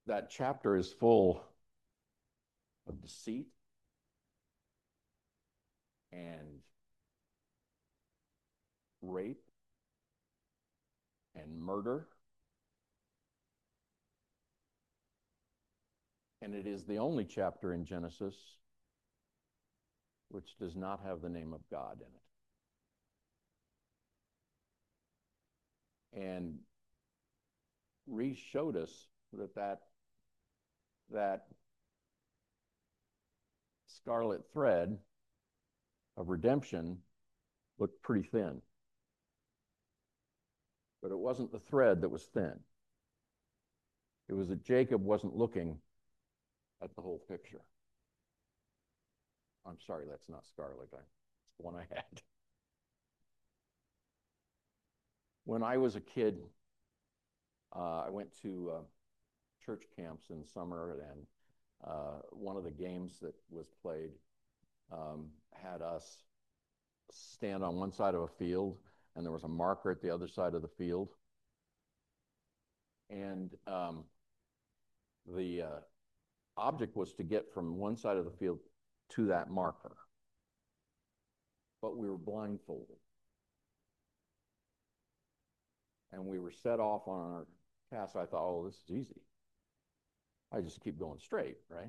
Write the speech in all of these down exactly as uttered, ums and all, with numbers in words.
that chapter is full of deceit and rape and murder. And it is the only chapter in Genesis which does not have the name of God in it. And Reese showed us that that, that scarlet thread of redemption looked pretty thin. But it wasn't the thread that was thin. It was that Jacob wasn't looking at the whole picture. I'm sorry, that's not scarlet. That's the one I had. When I was a kid, uh, I went to uh, church camps in summer, and uh, one of the games that was played um, had us stand on one side of a field, and there was a marker at the other side of the field. And um, the uh, object was to get from one side of the field to that marker. But we were blindfolded. And we were set off on our task. I thought, oh, this is easy. I just keep going straight, right?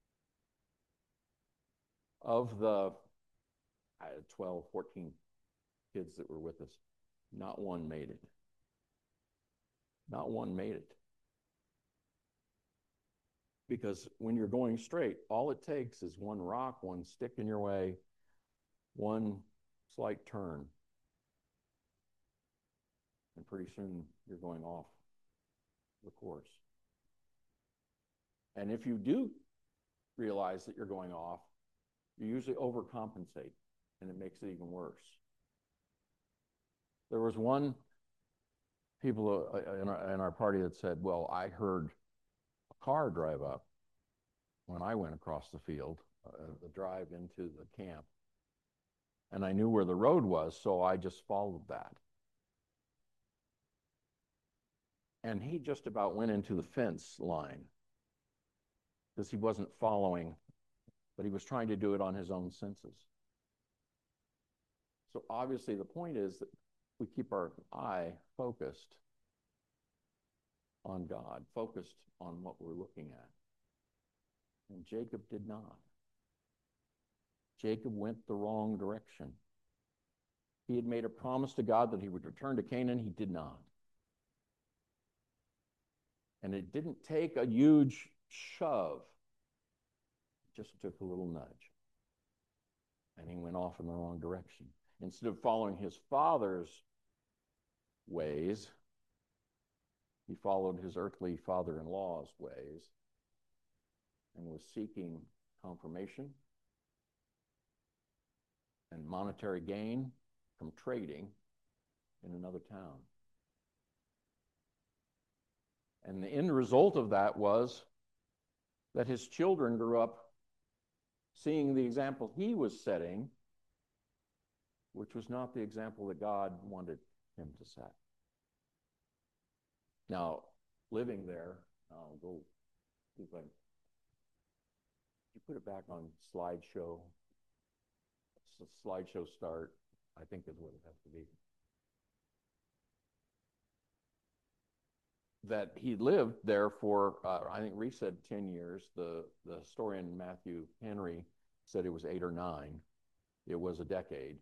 Of the I had twelve, fourteen kids that were with us, not one made it. Not one made it. Because when you're going straight, all it takes is one rock, one stick in your way, one slight turn. And pretty soon you're going off the course. And if you do realize that you're going off, you usually overcompensate, and it makes it even worse. There was one people in our, in our party that said, well, I heard a car drive up when I went across the field, uh, the drive into the camp. And I knew where the road was, so I just followed that. And he just about went into the fence line because he wasn't following, but he was trying to do it on his own senses. So obviously the point is that we keep our eye focused on God, focused on what we're looking at. And Jacob did not. Jacob went the wrong direction. He had made a promise to God that he would return to Canaan. He did not. And it didn't take a huge shove. It just took a little nudge. And he went off in the wrong direction. Instead of following his father's ways, he followed his earthly father-in-law's ways and was seeking confirmation and monetary gain from trading in another town. And the end result of that was that his children grew up seeing the example he was setting, which was not the example that God wanted him to set. Now, living there, I'll go, if I, you put it back on slideshow. So slideshow start, I think is what it has to be. That he lived there for, uh, I think Reese said ten years. The, the historian Matthew Henry said it was eight or nine. It was a decade.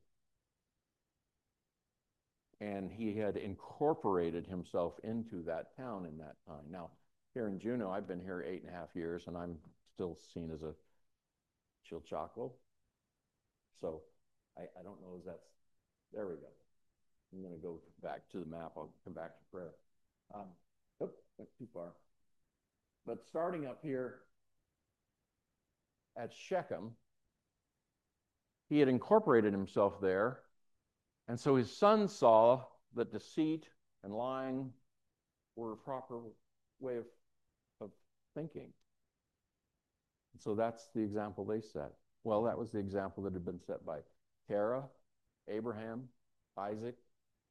And he had incorporated himself into that town in that time. Now, here in Juneau, I've been here eight and a half years, and I'm still seen as a Chilchako. So I, I don't know if that's, there we go. I'm going to go back to the map. I'll come back to prayer. Um, Oops, went too far. But starting up here at Shechem, he had incorporated himself there. And so his son saw that deceit and lying were a proper way of, of thinking. And so that's the example they set. Well, that was the example that had been set by Terah, Abraham, Isaac,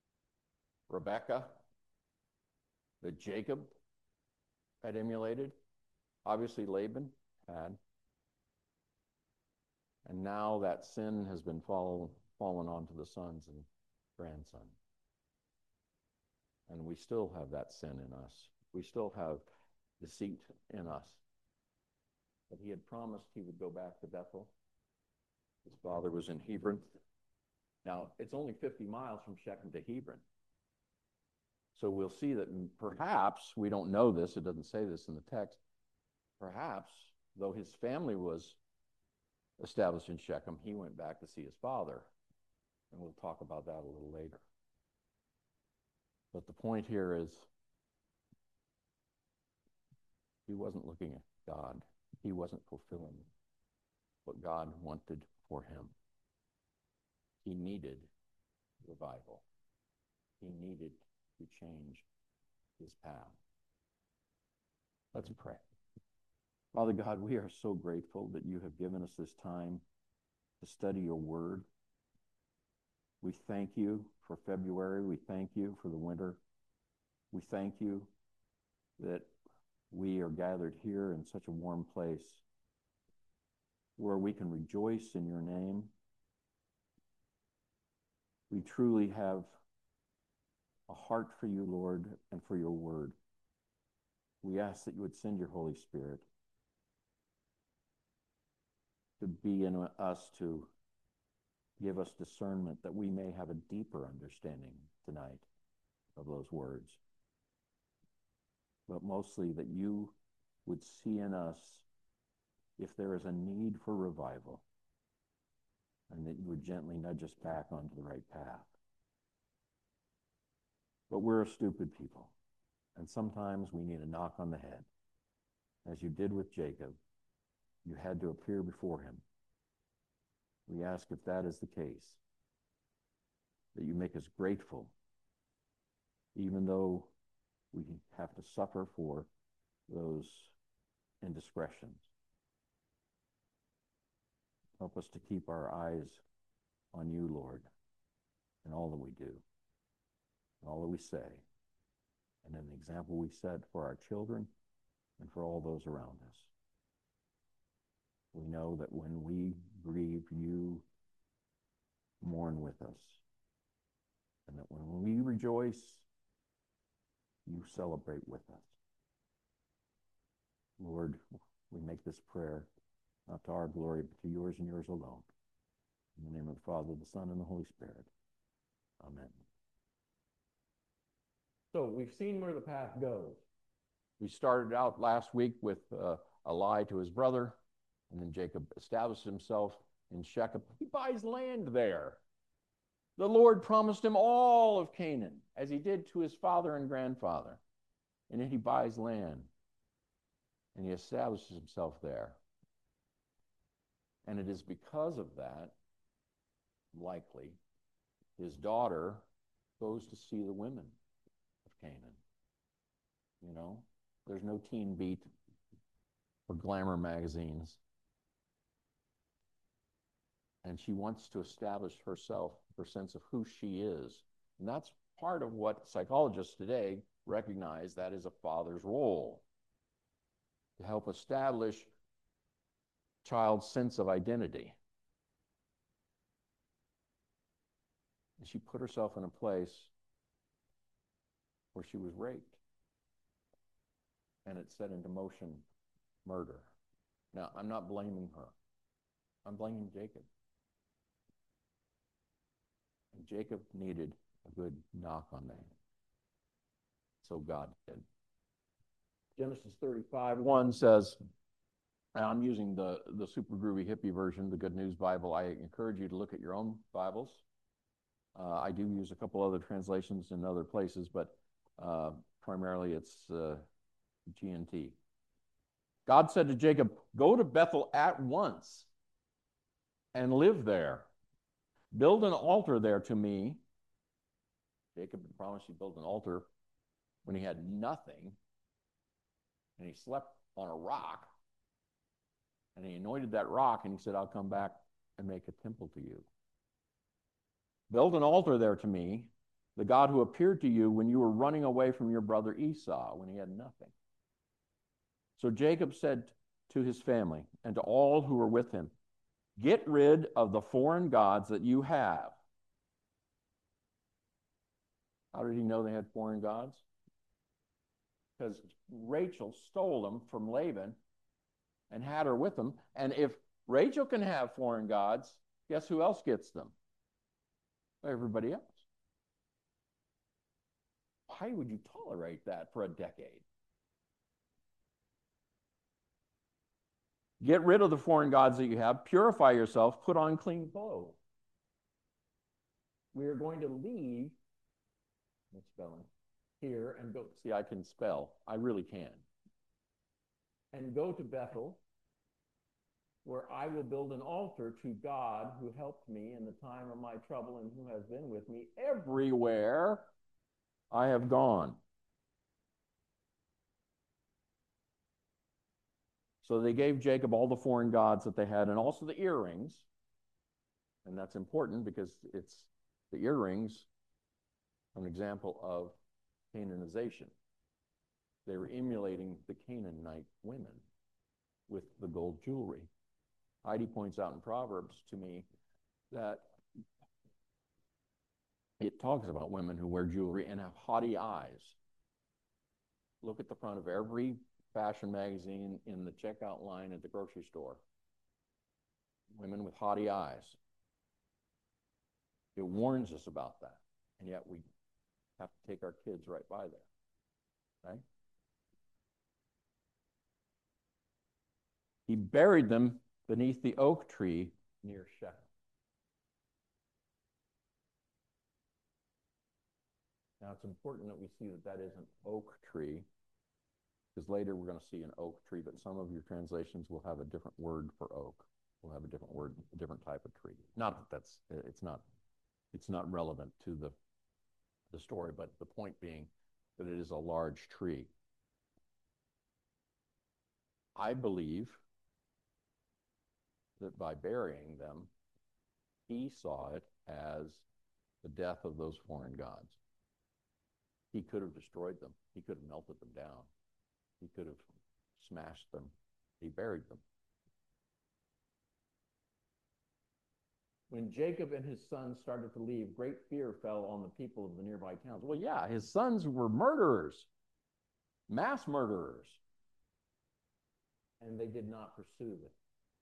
Rebekah, that Jacob had emulated. Obviously, Laban had. And now that sin has been fall, fallen onto the sons and grandson. And we still have that sin in us. We still have deceit in us. But he had promised he would go back to Bethel. His father was in Hebron. Now, it's only fifty miles from Shechem to Hebron. So we'll see that perhaps, we don't know this, it doesn't say this in the text, perhaps, though his family was established in Shechem, he went back to see his father. And we'll talk about that a little later. But the point here is, he wasn't looking at God. He wasn't fulfilling what God wanted for him. He needed revival. He needed to change his path. Let's pray. Father God, we are so grateful that you have given us this time to study your word. We thank you for February. We thank you for the winter. We thank you that we are gathered here in such a warm place where we can rejoice in your name. We truly have a heart for you, Lord, and for your word. We ask that you would send your Holy Spirit to be in us, to give us discernment, that we may have a deeper understanding tonight of those words. But mostly that you would see in us if there is a need for revival, and that you would gently nudge us back onto the right path. But we're a stupid people, and sometimes we need a knock on the head. As you did with Jacob, you had to appear before him. We ask, if that is the case, that you make us grateful, even though we have to suffer for those indiscretions. Help us to keep our eyes on you, Lord, in all that we do, in all that we say, and in the example we set for our children and for all those around us. We know that when we grieve, you mourn with us, and that when we rejoice, you celebrate with us. Lord, we make this prayer not to our glory, but to yours and yours alone. In the name of the Father, the Son, and the Holy Spirit. Amen. So we've seen where the path goes. We started out last week with uh, a lie to his brother, and then Jacob established himself in Shechem. He buys land there. The Lord promised him all of Canaan, as he did to his father and grandfather. And then he buys land, and he establishes himself there. And it is because of that, likely, his daughter goes to see the women of Canaan. You know, there's no Teen Beat or Glamour magazines. And she wants to establish herself, her sense of who she is. And that's part of what psychologists today recognize that is a father's role, to help establish child's sense of identity. And she put herself in a place where she was raped, and it set into motion murder. Now, I'm not blaming her. I'm blaming Jacob. And Jacob needed a good knock on that. So God did. Genesis thirty-five one says, and I'm using the, the super groovy hippie version, the Good News Bible. I encourage you to look at your own Bibles. Uh, I do use a couple other translations in other places, but uh, primarily it's uh, G N T. God said to Jacob, "Go to Bethel at once and live there. Build an altar there to me." Jacob had promised he'd build an altar when he had nothing, and he slept on a rock. And he anointed that rock, and he said, "I'll come back and make a temple to you. Build an altar there to me, the God who appeared to you when you were running away from your brother Esau, when he had nothing." So Jacob said to his family and to all who were with him, get rid of the foreign gods that you have. How did he know they had foreign gods? Because Rachel stole them from Laban and had her with them. And if Rachel can have foreign gods, guess who else gets them? Everybody else. Why would you tolerate that for a decade? Get rid of the foreign gods that you have, purify yourself, put on clean clothes. We are going to leave, no spelling, here and go. See, I can spell. I really can. And go to Bethel, where I will build an altar to God who helped me in the time of my trouble and who has been with me everywhere I have gone. So they gave Jacob all the foreign gods that they had and also the earrings. And that's important because it's the earrings, an example of Canaanization. They were emulating the Canaanite women with the gold jewelry. Heidi points out in Proverbs to me that it talks about women who wear jewelry and have haughty eyes. Look at the front of every fashion magazine in the checkout line at the grocery store. Women with haughty eyes. It warns us about that, and yet we have to take our kids right by there, right? He buried them beneath the oak tree near Shechem. Now, it's important that we see that that is an oak tree, because later we're going to see an oak tree, but some of your translations will have a different word for oak. We'll have a different word, a different type of tree. Not that that's, it's not, it's not relevant to the, the story, but the point being that it is a large tree. I believe that by burying them, he saw it as the death of those foreign gods. He could have destroyed them. He could have melted them down. He could have smashed them. He buried them. When Jacob and his sons started to leave, great fear fell on the people of the nearby towns. Well, yeah, his sons were murderers, mass murderers, and they did not pursue them.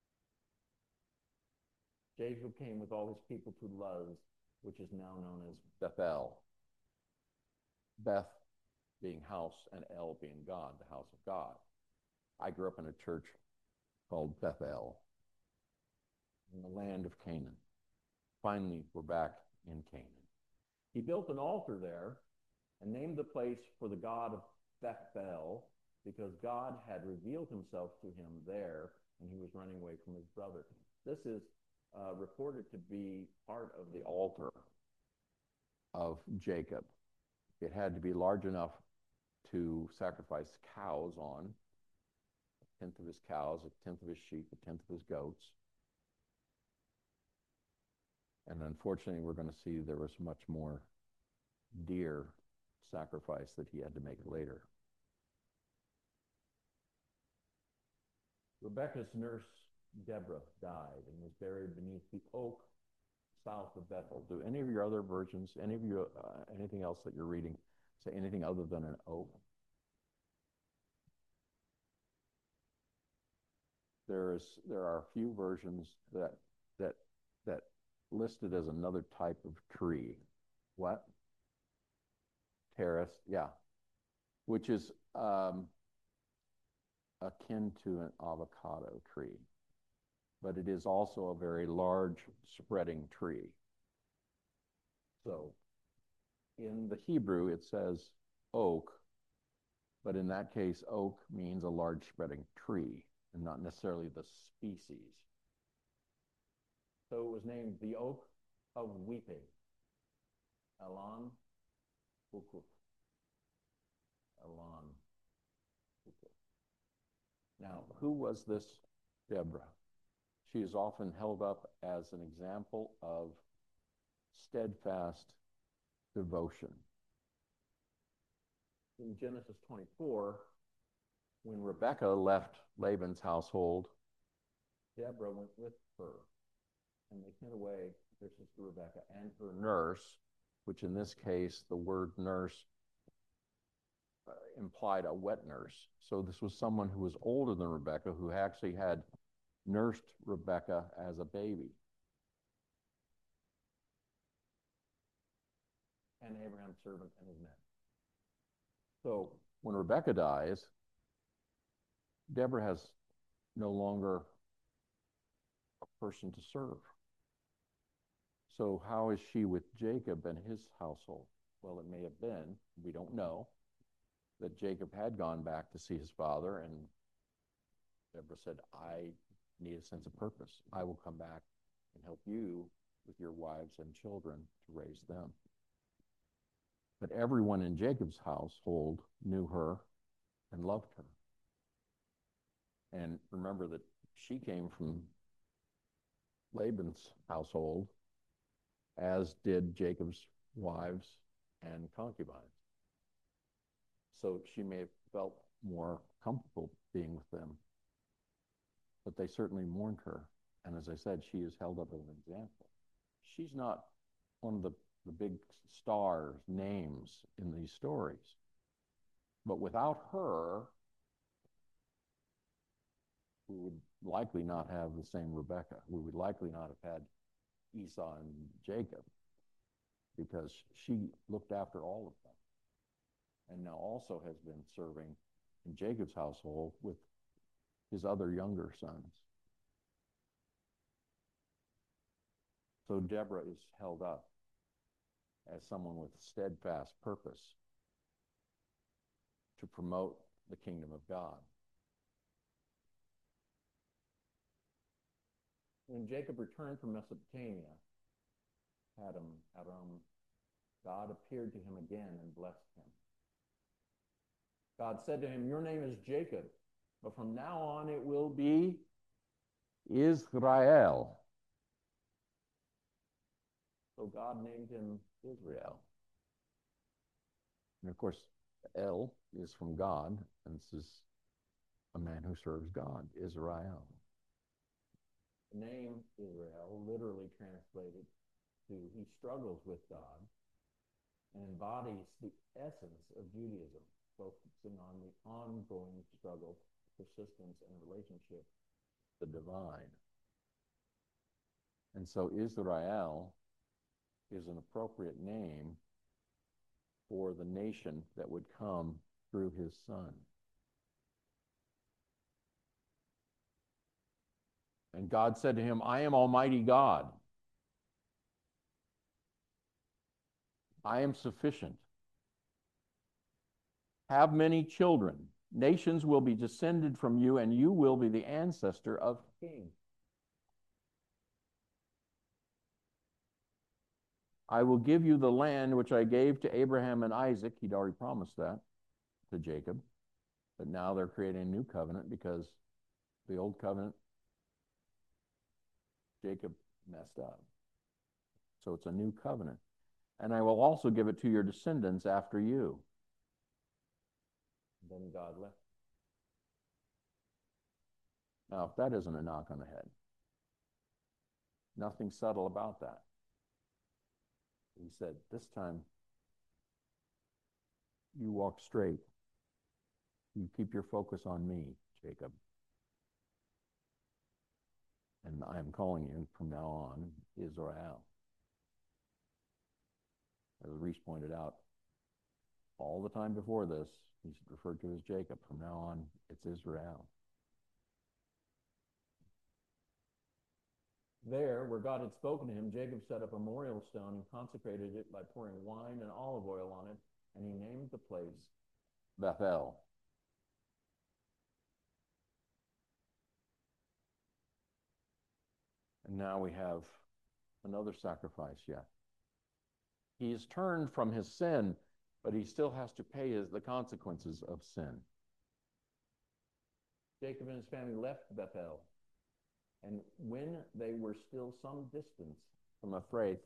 Jacob came with all his people to Luz, which is now known as Bethel. Beth being house and El being God, the house of God. I grew up in a church called Bethel in the land of Canaan. Finally, we're back in Canaan. He built an altar there and named the place for the God of Bethel because God had revealed himself to him there and he was running away from his brother. This is uh, reported to be part of the altar of Jacob. It had to be large enough to sacrifice cows on, a tenth of his cows, a tenth of his sheep, a tenth of his goats. And unfortunately, we're going to see there was much more deer sacrifice that he had to make later. Rebekah's nurse, Deborah, died and was buried beneath the oak south of Bethel. Do any of your other versions, any of you, uh, anything else that you're reading, say anything other than an oak? There is, there are a few versions that that that listed as another type of tree. What? Terrace, yeah, which is um, akin to an avocado tree, but it is also a very large spreading tree. So in the Hebrew, it says oak, but in that case, oak means a large spreading tree and not necessarily the species. So it was named the Oak of Weeping. Elon Bukuk. Elon Bukuk. Now, who was this Deborah? She is often held up as an example of steadfast devotion. In Genesis twenty-four, When Rebekah left Laban's household, Deborah went with her, and they sent away their sister Rebekah and her nurse, which in this case, the word nurse uh, implied a wet nurse. So this was someone who was older than Rebekah, who actually had nursed Rebekah as a baby. And Abraham's servant and his men. So when Rebekah dies, Deborah has no longer a person to serve. So how is she with Jacob and his household? Well, it may have been, we don't know, that Jacob had gone back to see his father, and Deborah said, I need a sense of purpose. I will come back and help you with your wives and children to raise them. But everyone in Jacob's household knew her and loved her. And remember that she came from Laban's household, as did Jacob's wives and concubines. So she may have felt more comfortable being with them. But they certainly mourned her. And as I said, she is held up as an example. She's not one of the, the big star names in these stories. But without her, we would likely not have the same Rebekah. We would likely not have had Esau and Jacob, because she looked after all of them. And now also has been serving in Jacob's household with his other younger sons. So Deborah is held up as someone with steadfast purpose to promote the kingdom of God. When Jacob returned from Mesopotamia, Adam, Adam, God appeared to him again and blessed him. God said to him, your name is Jacob, but from now on it will be Israel. So God named him Israel. And of course, El is from God, and this is a man who serves God, Israel. The name Israel, literally translated to he struggles with God, and embodies the essence of Judaism, focusing on the ongoing struggle, persistence, and relationship with the divine. And so Israel is an appropriate name for the nation that would come through his son. And God said to him, I am Almighty God. I am sufficient. Have many children. Nations will be descended from you, and you will be the ancestor of kings. I will give you the land which I gave to Abraham and Isaac. He'd already promised that to Jacob. But now they're creating a new covenant because the old covenant, Jacob messed up. So it's a new covenant. And I will also give it to your descendants after you. Then God left. Now, if that isn't a knock on the head, nothing subtle about that. He said, this time, you walk straight. You keep your focus on me, Jacob. And I am calling you from now on Israel. As Reese pointed out, all the time before this, he's referred to as Jacob. From now on, it's Israel. There, where God had spoken to him, Jacob set up a memorial stone and consecrated it by pouring wine and olive oil on it, and he named the place Bethel. And now we have another sacrifice yet. He has turned from his sin, but he still has to pay his, the consequences of sin. Jacob and his family left Bethel, and when they were still some distance from Ephrath,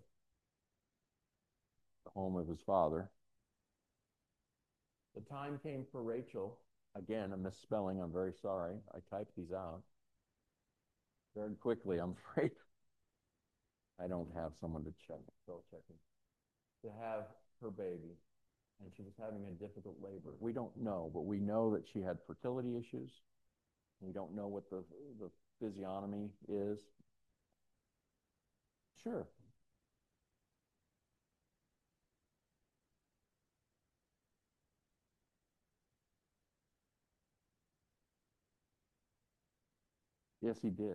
the home of his father, the time came for Rachel Again, a misspelling. I'm very sorry. I typed these out very quickly. I'm afraid I don't have someone to check, spell checking, to have her baby. And she was having a difficult labor. We don't know, but we know that she had fertility issues. We don't know what the, the physiognomy is. Sure. Yes, he did.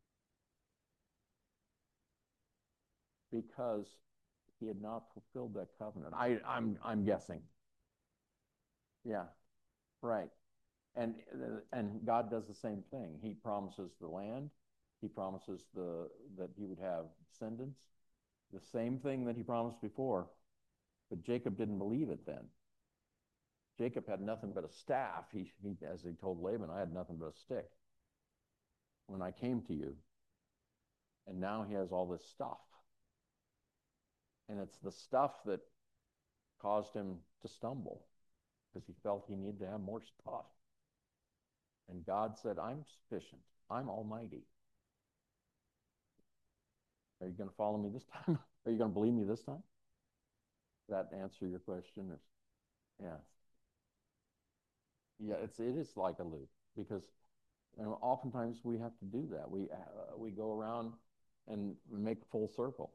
Because he had not fulfilled that covenant. I, I'm, I'm guessing. Yeah, right. And, and God does the same thing. He promises the land. He promises the, that he would have descendants. The same thing that he promised before. But Jacob didn't believe it then. Jacob had nothing but a staff. He, he, as he told Laban, I had nothing but a stick when I came to you. And now he has all this stuff. And it's the stuff that caused him to stumble because he felt he needed to have more stuff. And God said, I'm sufficient. I'm almighty. Are you going to follow me this time? Are you going to believe me this time? That answer your question? Is, yeah. Yeah, it's, it is like a loop because you know, oftentimes we have to do that. We, uh, we go around and make a full circle.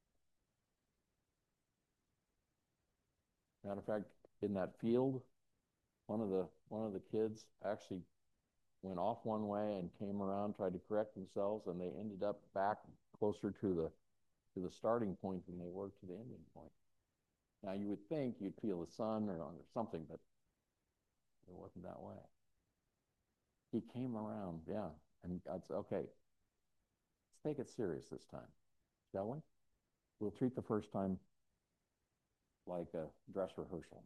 Matter of fact, in that field, one of the one of the kids actually went off one way and came around, tried to correct themselves, and they ended up back closer to the to the starting point than they were to the ending point. Now you would think you'd feel the sun or, or something, but it wasn't that way. He came around, yeah, and God said, "Okay, let's take it serious this time, shall we? We'll treat the first time like a dress rehearsal."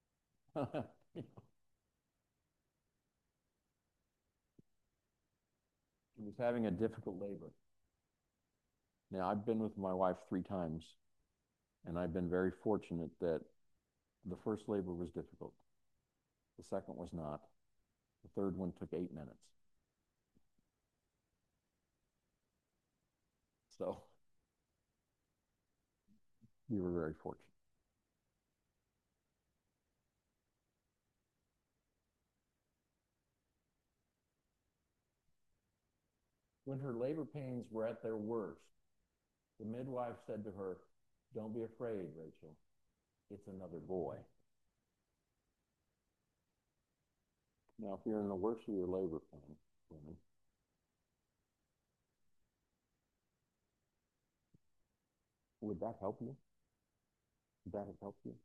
He was having a difficult labor. Now, I've been with my wife three times, and I've been very fortunate that the first labor was difficult. The second was not. The third one took eight minutes. So we were very fortunate. When her labor pains were at their worst, the midwife said to her, "Don't be afraid, Rachel. It's another boy." Now, if you're in the worst of your labor pain, women, would that help you? Would that have helped you?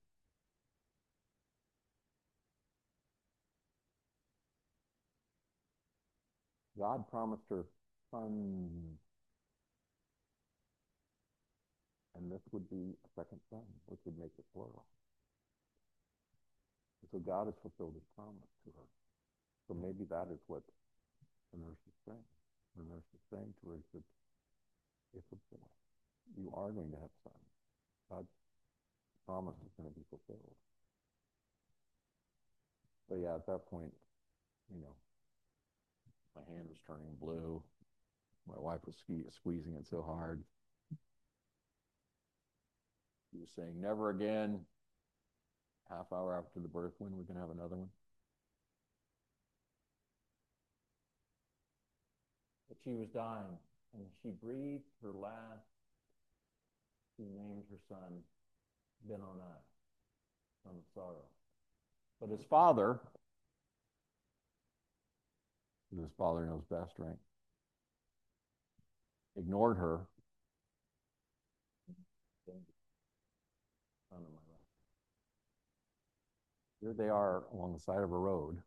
God promised her son, and this would be a second son, which would make it plural. So God has fulfilled his promise to her. So maybe that is what the nurse is saying. The nurse is saying to her that it's a boy. You are going to have a son. God's promise is going to be fulfilled. But yeah, at that point, you know, my hand was turning blue. My wife was squeezing it so hard. She was saying, "Never again." Half hour after the birth, when we're going to have another one. But she was dying, and she breathed her last. She named her son Benoni, son of sorrow. But his father, his father knows best, right? Ignored her. Son of my life. Here they are along the side of a road,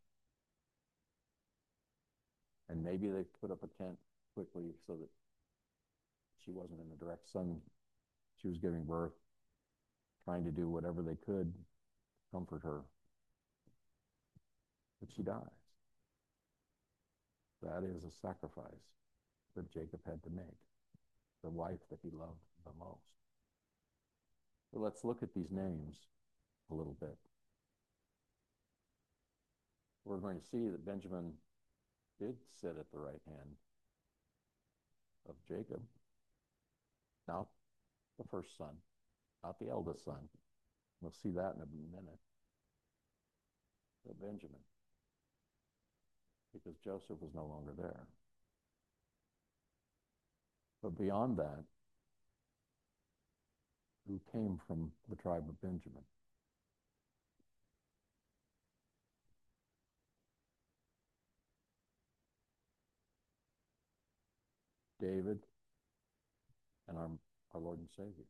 and maybe they put up a tent quickly so that she wasn't in the direct sun. She was giving birth, trying to do whatever they could to comfort her. But she dies. That is a sacrifice that Jacob had to make, the wife that he loved the most. So let's look at these names a little bit. we're going to see that Benjamin did sit at the right hand of Jacob, not the first son, not the eldest son. We'll see that in a minute. But Benjamin, because Joseph was no longer there. But beyond that, who came from the tribe of Benjamin? David and our, our Lord and Savior.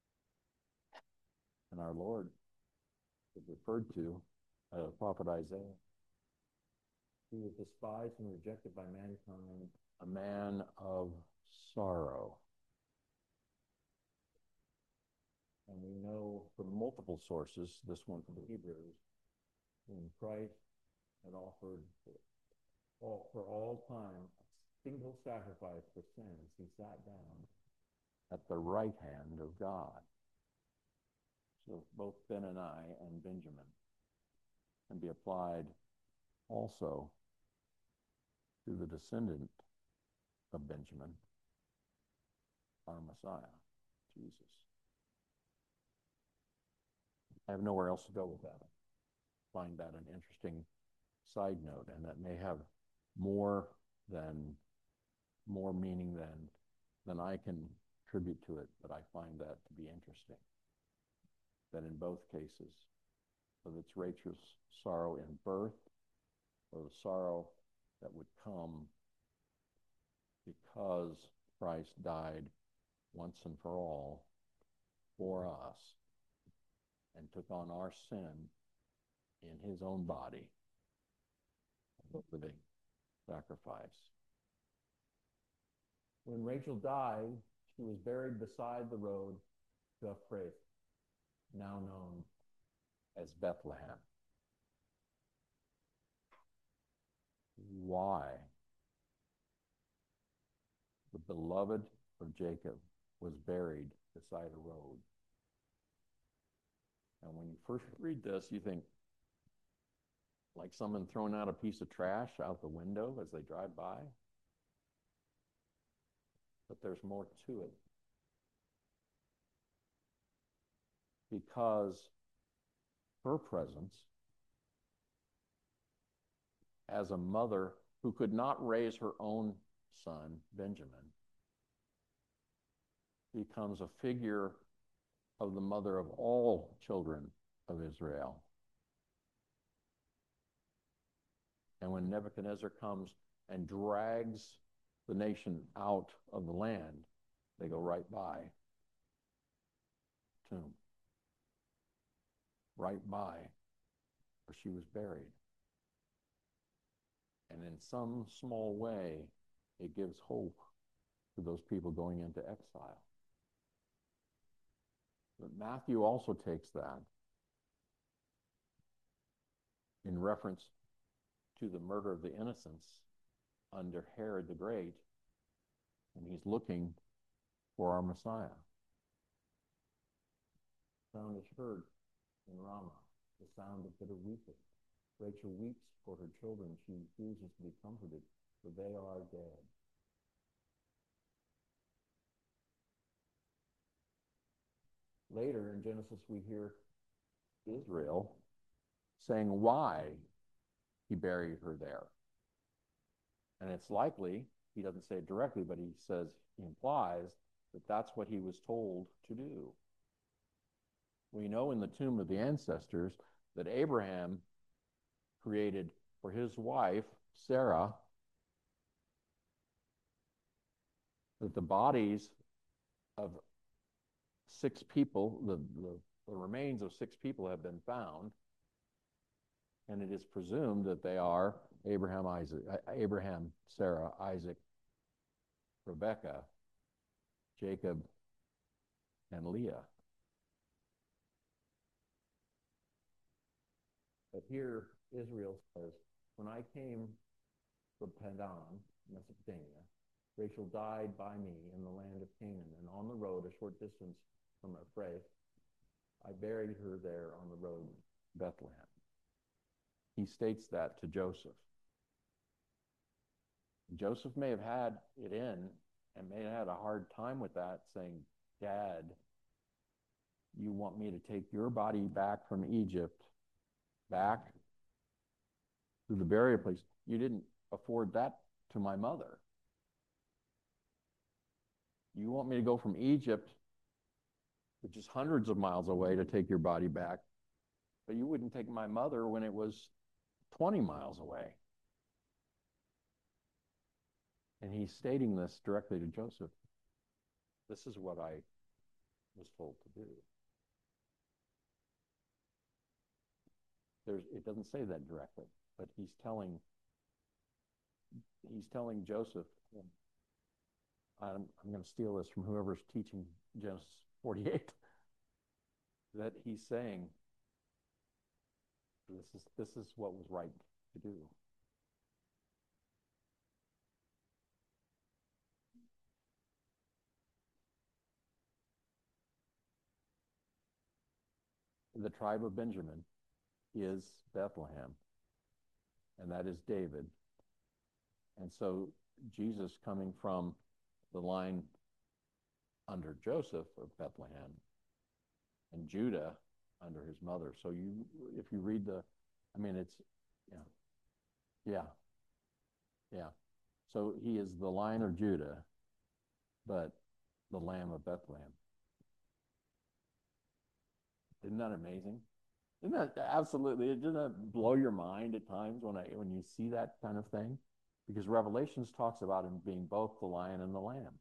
And our Lord is referred to by the prophet Isaiah. He was despised and rejected by mankind, a man of sorrow. And we know from multiple sources, this one from the Hebrews, when Christ had offered for all, for all time a single sacrifice for sins, he sat down at the right hand of God. So both Ben-ani and Benjamin can be applied also to the descendant of Benjamin, our Messiah, Jesus. I have nowhere else to go with that. I find that an interesting side note, and that may have more than more meaning than than I can attribute to it, but I find that to be interesting. That in both cases, whether it's Rachel's sorrow in birth or the sorrow that would come because Christ died once and for all for us and took on our sin in his own body, a living sacrifice. When Rachel died, she was buried beside the road to Ephrath, now known as Bethlehem. Why? The beloved of Jacob was buried beside a road. And when you first read this, you think, like someone throwing out a piece of trash out the window as they drive by. But there's more to it. Because her presence as a mother who could not raise her own son, Benjamin, becomes a figure of the mother of all children of Israel. And when Nebuchadnezzar comes and drags the nation out of the land, they go right by the tomb, right by where she was buried. And in some small way, it gives hope to those people going into exile. But Matthew also takes that in reference to the murder of the innocents under Herod the Great, and he's looking for our Messiah. Sound is heard in Ramah, the sound of bitter weeping. Rachel weeps for her children. She refuses to be comforted, for they are dead. Later in Genesis, we hear Israel saying why he buried her there. And it's likely, he doesn't say it directly, but he says, he implies that that's what he was told to do. We know in the tomb of the ancestors that Abraham created for his wife, Sarah, that the bodies of six people, the, the, the remains of six people have been found, and it is presumed that they are Abraham, Isaac, Abraham, Sarah, Isaac, Rebekah, Jacob, and Leah. But here Israel says, when I came from Padan, Mesopotamia, Rachel died by me in the land of Canaan, and on the road, a short distance from Ephrath, I buried her there on the road to Bethlehem. he states that to Joseph. Joseph may have had it in and may have had a hard time with that, saying, Dad, you want me to take your body back from Egypt, back to the burial place? You didn't afford that to my mother. You want me to go from Egypt, which is hundreds of miles away, to take your body back, but you wouldn't take my mother when it was twenty miles away. And he's stating this directly to Joseph. This is what I was told to do. There's, it doesn't say that directly, but he's telling he's telling Joseph, I'm, I'm going to steal this from whoever's teaching Genesis forty-eight, that he's saying, this is, this is what was right to do. The tribe of Benjamin is Bethlehem, and that is David. And so Jesus, coming from the line under Joseph of Bethlehem, and Judah under his mother. So you, if you read the, I mean, it's, yeah, yeah, yeah. So he is the Lion of Judah, but the Lamb of Bethlehem. Isn't that amazing? Isn't that absolutely, doesn't that blow your mind at times when I when you see that kind of thing? Because Revelations talks about him being both the lion and the lamb.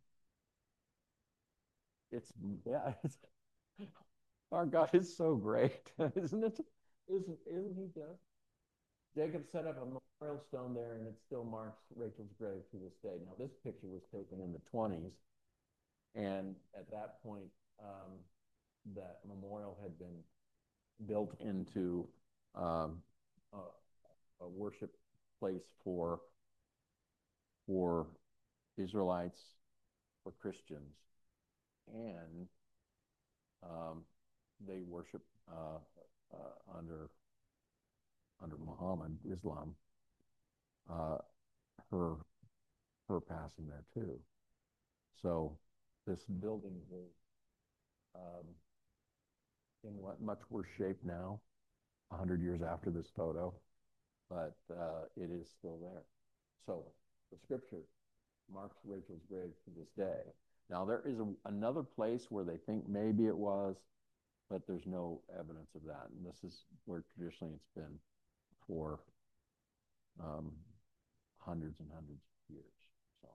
It's, yeah, it's, our God is so great, isn't it? Isn't, isn't he just? Jacob set up a memorial stone there, and it still marks Rachel's grave to this day. Now, this picture was taken in the twenties, and at that point, um, that memorial had been built into um, a, a worship place for for Israelites, for Christians, and um, they worship uh, uh, under under Muhammad, Islam, uh, her her passing there too. So this building is um, in what much worse shape now, a hundred years after this photo, but uh, it is still there. So the scripture marks Rachel's grave to this day. Now there is a, another place where they think maybe it was, but there's no evidence of that. And this is where traditionally it's been for um, hundreds and hundreds of years. So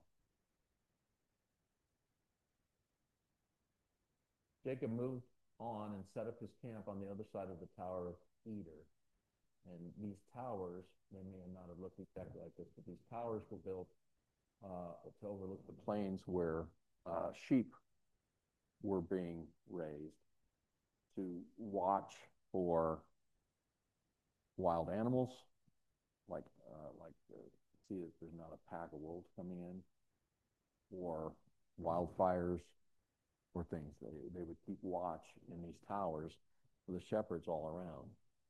Jacob moved on and set up his camp on the other side of the Tower of Eder. And these towers, they may not have looked exactly like this, but these towers were built uh, to overlook the plains where uh, sheep were being raised, to watch for wild animals, like uh, like uh, see that there's not a pack of wolves coming in, or wildfires, or things. They they would keep watch in these towers for the shepherds all around.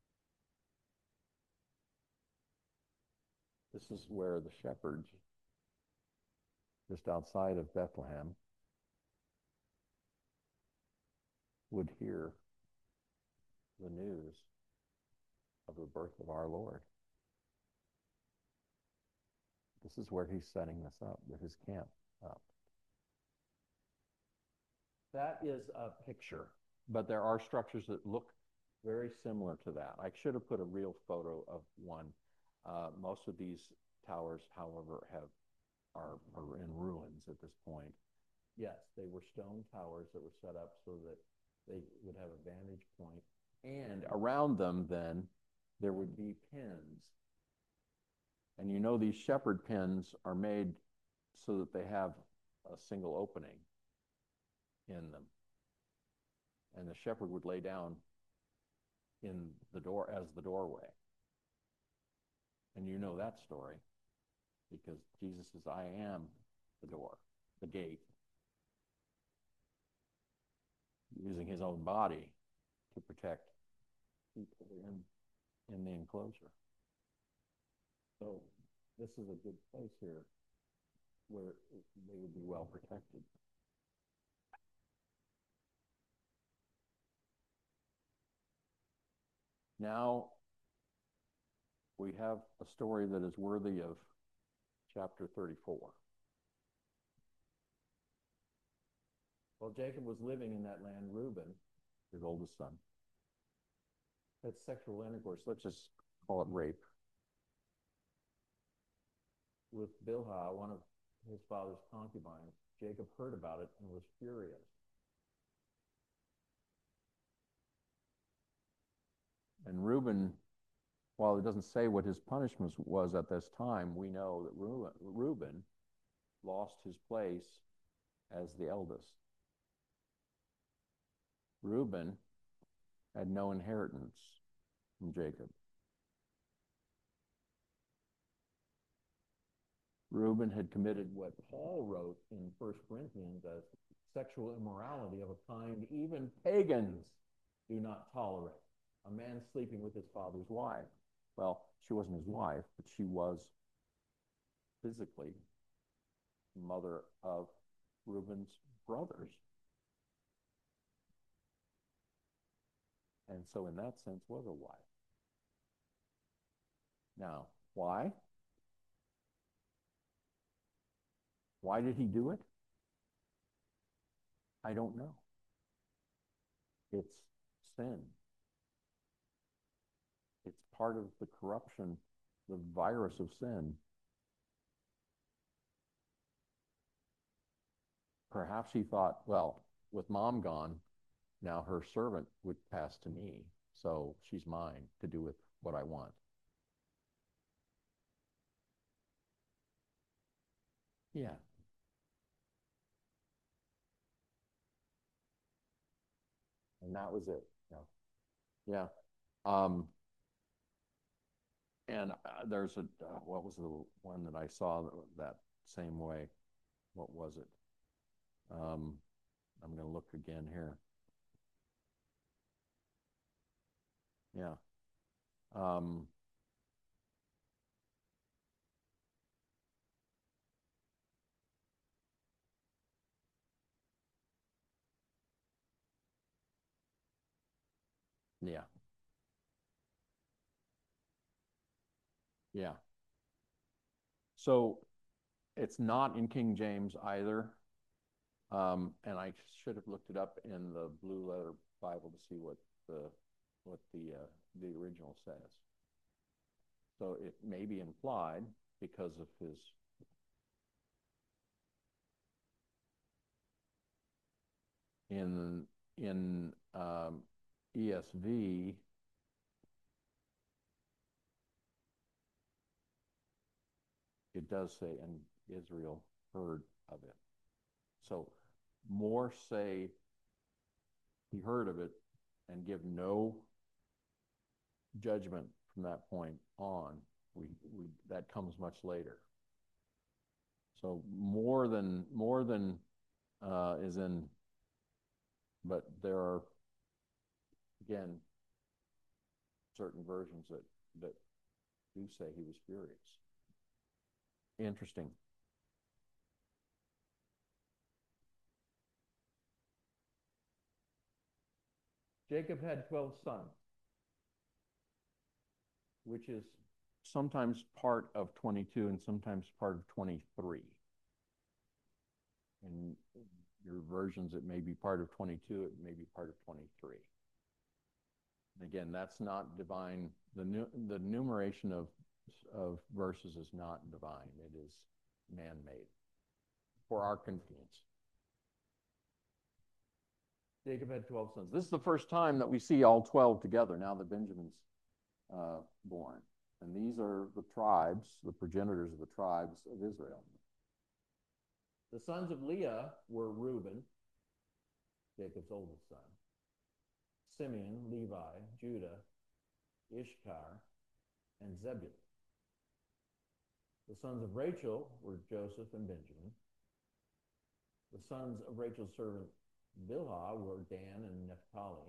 This is where the shepherds, just outside of Bethlehem, would hear the news of the birth of our Lord. This is where he's setting this up, with his camp up. That is a picture, but there are structures that look very similar to that. I should have put a real photo of one. Uh, most of these towers, however, have are, are in ruins at this point. Yes, they were stone towers that were set up so that they would have a vantage point, and around them then there would be pens. And you know these shepherd pens are made so that they have a single opening in them. And the shepherd would lay down in the door as the doorway. And you know that story because Jesus says, I am the door, the gate, using his own body to protect people in, in the enclosure. So this is a good place here where they would be well protected. Now we have a story that is worthy of chapter thirty-four. Well, Jacob was living in that land. Reuben, his oldest son, had sexual intercourse, let's just call it rape, with Bilhah, one of his father's concubines. Jacob heard about it and was furious. And Reuben, while it doesn't say what his punishment was at this time, we know that Reuben, Reuben lost his place as the eldest. Reuben had no inheritance from Jacob. Reuben had committed what Paul wrote in First Corinthians as sexual immorality of a kind even pagans do not tolerate. A man sleeping with his father's wife. Well, she wasn't his wife, but she was physically mother of Reuben's brothers. And so in that sense was a wife. Now, why? Why did he do it? I don't know. It's sin. It's part of the corruption, the virus of sin. Perhaps he thought, well, with mom gone, now her servant would pass to me, so she's mine to do with what I want. Yeah. And that was it. Yeah. Yeah. Um, and uh, there's a, uh, what was the one that I saw that, that same way? What was it? Um, I'm going to look again here. Yeah. Um, yeah. Yeah. So it's not in King James either. Um, and I should have looked it up in the Blue Letter Bible to see what the what the uh, the original says. So it may be implied because of his in in um, E S V. It does say, and Israel heard of it. So more say he heard of it and give no judgment from that point on. We, we that comes much later. So more than more than uh, is in, but there are again certain versions that that do say he was furious. Interesting. Jacob had twelve sons, which is sometimes part of twenty-two and sometimes part of twenty-three. In your versions, it may be part of twenty-two, it may be part of twenty-three. Again, that's not divine. The, nu the numeration of, of verses is not divine. It is man-made for our convenience. Jacob had twelve sons. This is the first time that we see all twelve together now that Benjamin's uh, born. And these are the tribes, the progenitors of the tribes of Israel. The sons of Leah were Reuben, Jacob's oldest son, Simeon, Levi, Judah, Issachar, and Zebulun. The sons of Rachel were Joseph and Benjamin. The sons of Rachel's servant Bilhah were Dan and Naphtali.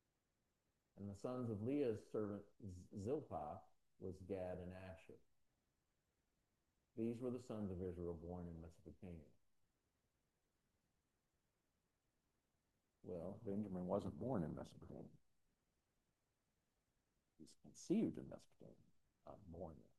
And the sons of Leah's servant Zilpah was Gad and Asher. These were the sons of Israel born in Mesopotamia. Well, Benjamin wasn't born in Mesopotamia. He's conceived in Mesopotamia, not born there.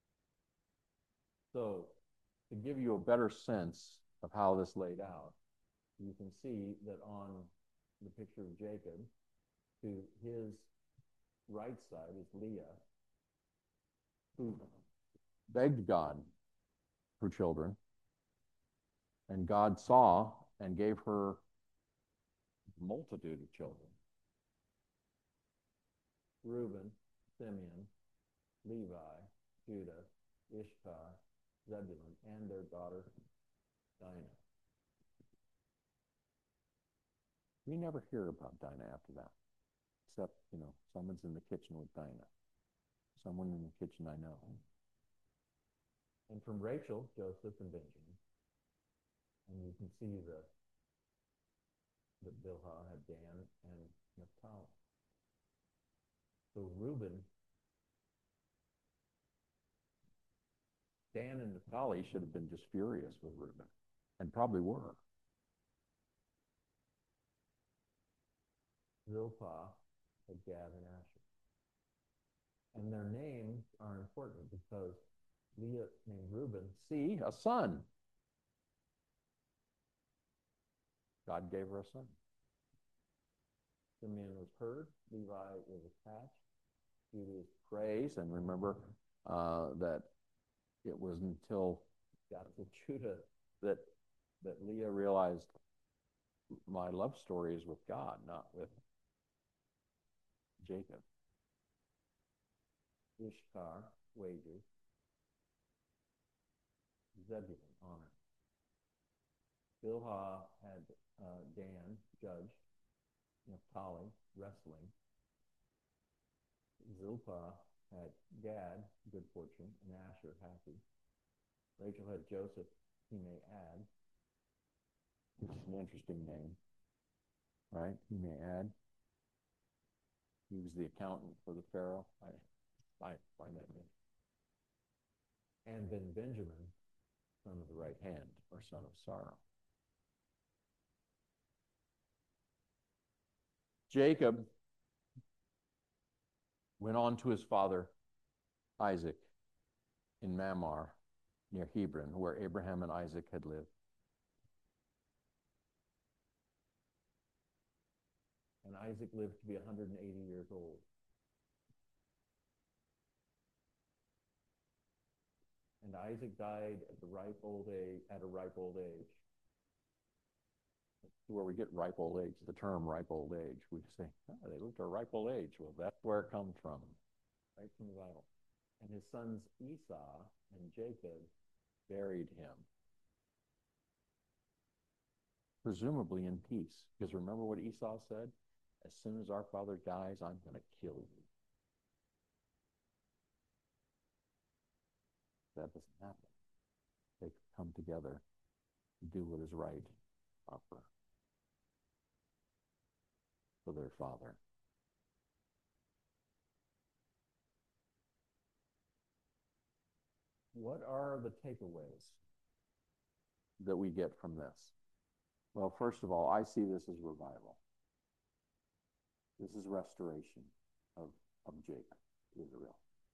So, to give you a better sense of how this laid out, you can see that on the picture of Jacob, to his right side is Leah, who begged God for children, and God saw and gave her a multitude of children. Reuben, Simeon, Levi, Judah, Issachar, Zebulun, and their daughter Dinah. We never hear about Dinah after that, except, you know, someone's in the kitchen with Dinah. Someone in the kitchen I know. And from Rachel, Joseph, and Benjamin. And you can see the that Bilhah had Dan and Naphtali. So Reuben, Dan and Naphtali should have been just furious with Reuben, and probably were. Zilpah had Gad and Asher. And their names are important because Leah named Reuben, see, a son. God gave her a son. Simeon was heard, Levi was attached, Judah was praised, and remember uh, that it was until got to Judah that that Leah realized my love story is with God, not with Jacob. Issachar, wages. Zebulun, honor. Bilhah had uh, Dan, judge. Naphtali, wrestling. Zilpah had Gad, good fortune, and Asher, happy. Rachel had Joseph, he may add, which is an interesting name, right? He may add. He was the accountant for the Pharaoh. I, I find that name. And then Benjamin, son of the right hand, or son of sorrow. Jacob went on to his father Isaac in Mamre, near Hebron, where Abraham and Isaac had lived. And Isaac lived to be one hundred eighty years old. And Isaac died at the ripe old age, at a ripe old age. Where we get ripe old age, the term ripe old age. We say, oh, they lived to a ripe old age. Well, that's where it comes from, right from the Bible. And his sons Esau and Jacob buried him, presumably in peace. Because remember what Esau said? As soon as our father dies, I'm going to kill you. That doesn't happen. They come together to do what is right, proper for their father. What are the takeaways that we get from this? Well, first of all, I see this as revival. This is restoration of, of Jacob, Israel.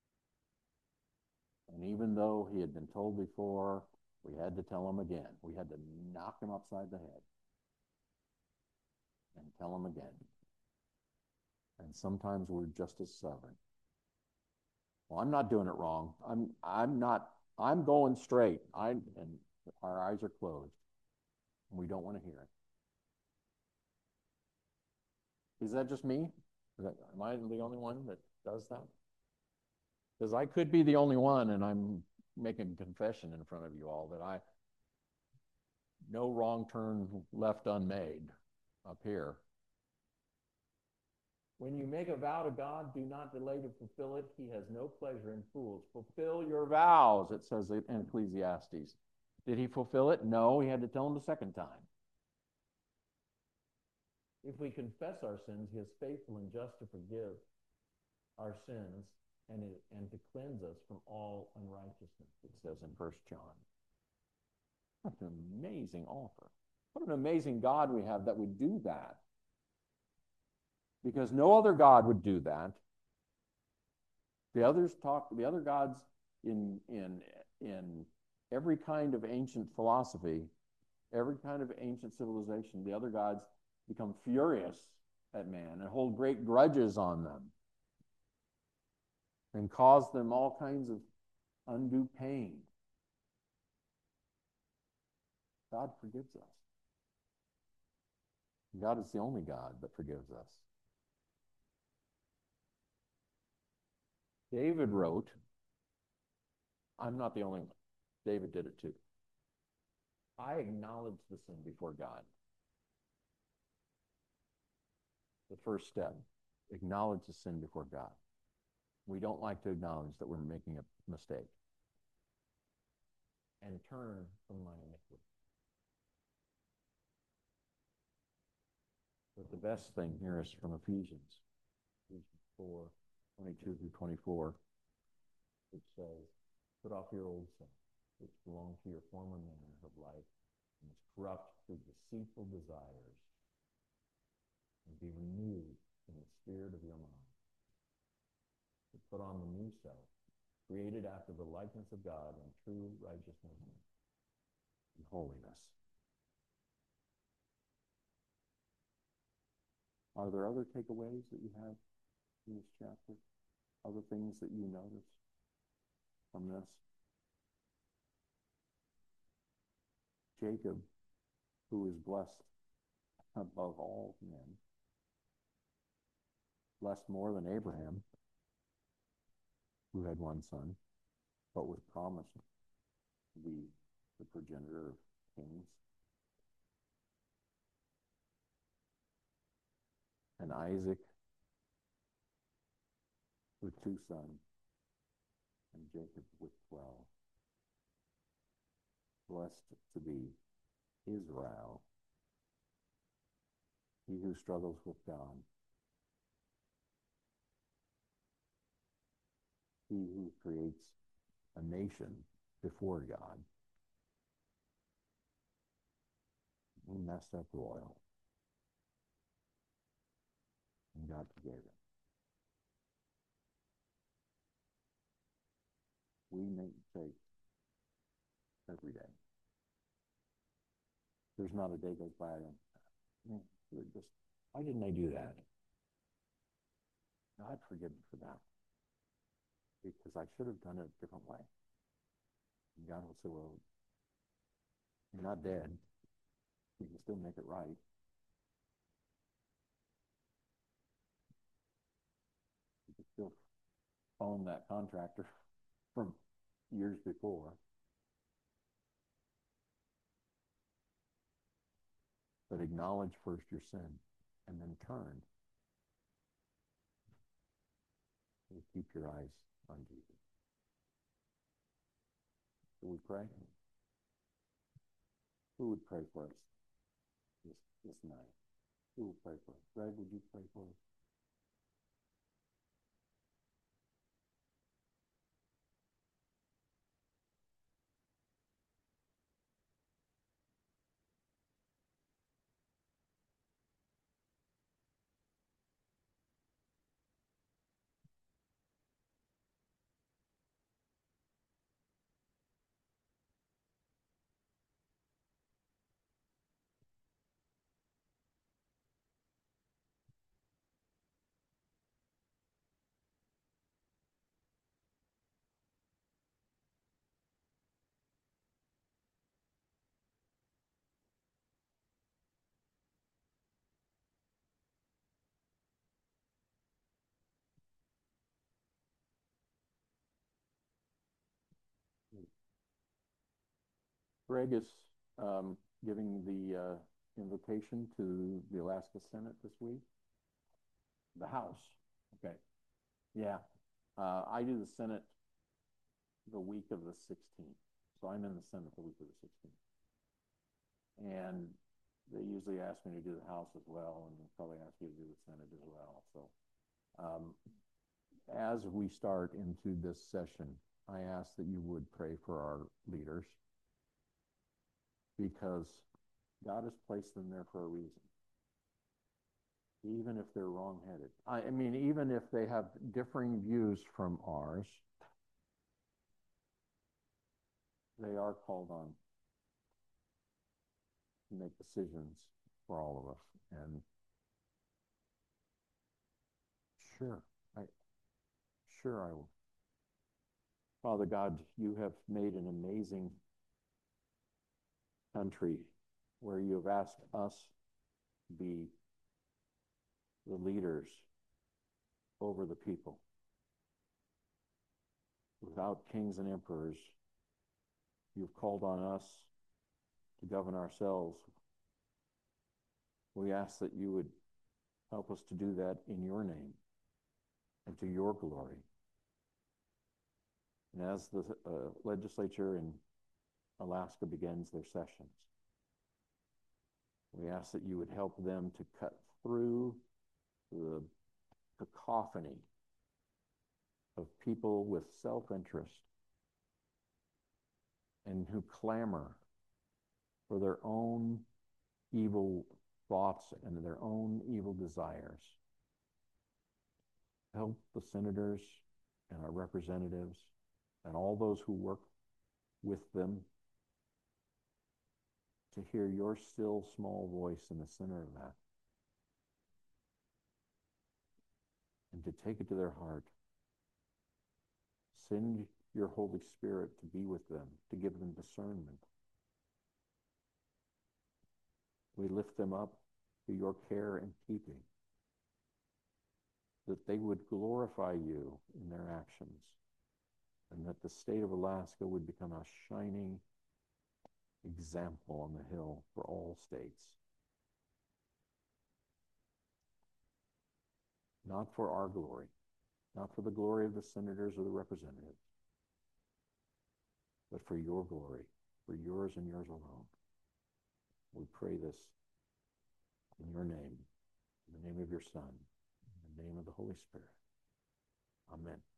And even though he had been told before, we had to tell him again. We had to knock him upside the head and tell him again. And sometimes we're just as stubborn. Well, I'm not doing it wrong. I'm I'm not, I'm going straight. I and our eyes are closed. And we don't want to hear it. Is that just me? Is that, am I the only one that does that? Because I could be the only one, and I'm making a confession in front of you all that I, no wrong turn left unmade up here. When you make a vow to God, do not delay to fulfill it. He has no pleasure in fools. Fulfill your vows, it says in Ecclesiastes. Did he fulfill it? No, he had to tell him the second time. If we confess our sins, he is faithful and just to forgive our sins and, it, and to cleanse us from all unrighteousness, it says in First John. What an amazing offer. What an amazing God we have that would do that. Because no other God would do that. The others talk, the other gods in, in, in every kind of ancient philosophy, every kind of ancient civilization, the other gods become furious at man and hold great grudges on them and cause them all kinds of undue pain. God forgives us. God is the only God that forgives us. David wrote, I'm not the only one. David did it too. I acknowledge the sin before God. The first step, acknowledge the sin before God. We don't like to acknowledge that we're making a mistake. And turn from my iniquity. But the best thing here is from Ephesians, Ephesians four, twenty-two through twenty-four, which says, put off your old self, which belonged to your former manner of life, and is corrupt through deceitful desires, and be renewed in the spirit of your mind. To put on the new self, created after the likeness of God in true righteousness and holiness. Are there other takeaways that you have in this chapter? Other things that you notice from this? Jacob, who is blessed above all men, blessed more than Abraham, who had one son, but was promised to be the progenitor of kings. And Isaac with two sons, and Jacob with twelve. Blessed to be Israel, he who struggles with God, he who creates a nation before God. We messed up royal. And God forgave him. We make mistakes every day. There's not a day goes by and man, just why didn't I do that? God forgive me for that. Because I should have done it a different way. And God will say, well, you're not dead. You can still make it right. You can still phone that contractor from years before. But acknowledge first your sin and then turn. And keep your eyes on Jesus. Will we pray? Who would pray for us this, this night? Who will pray for us? Greg, would you pray for us? Greg is um, giving the uh, invitation to the Alaska Senate this week. The House. Okay. Yeah. Uh, I do the Senate the week of the sixteenth. So I'm in the Senate the week of the sixteenth. And they usually ask me to do the House as well, and they'll probably ask you to do the Senate as well. So um, as we start into this session, I ask that you would pray for our leaders, because God has placed them there for a reason. Even if they're wrong-headed. I, I mean, even if they have differing views from ours, they are called on to make decisions for all of us. And sure, I, sure I will. Father God, you have made an amazing country where you have asked us to be the leaders over the people. Without kings and emperors, you've called on us to govern ourselves. We ask that you would help us to do that in your name and to your glory. And as the uh, legislature in Alaska begins their sessions, we ask that you would help them to cut through the cacophony of people with self-interest and who clamor for their own evil thoughts and their own evil desires. Help the senators and our representatives and all those who work with them to hear your still small voice in the center of that, and to take it to their heart. Send your Holy Spirit to be with them, to give them discernment. We lift them up to your care and keeping, that they would glorify you in their actions, and that the state of Alaska would become a shining example on the hill for all states. Not for our glory, not for the glory of the senators or the representatives, but for your glory, for yours and yours alone. We pray this in your name, in the name of your Son, in the name of the Holy Spirit. Amen.